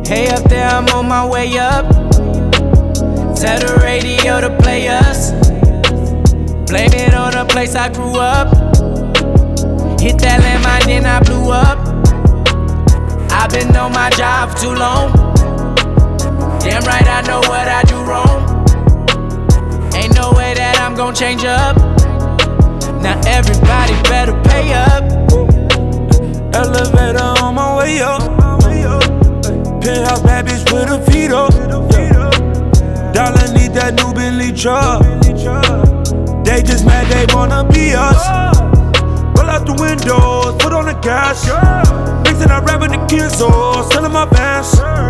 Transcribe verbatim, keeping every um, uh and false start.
Hey up there, I'm on my way up. Tell the radio to play us. Blame it on the place I grew up. Hit that landmine, then I blew up. I've been on my job for too long. Damn right I know what I do wrong. Ain't no way that I'm gon' change up. Now everybody better pay up. Elevator on my way up. Penthouse bad bitch with her feet up. Dollar need that new Bentley truck. They just mad they wanna be us. Roll out the windows, put on the gas. Mixing that rap with the kids, oh, selling my bands.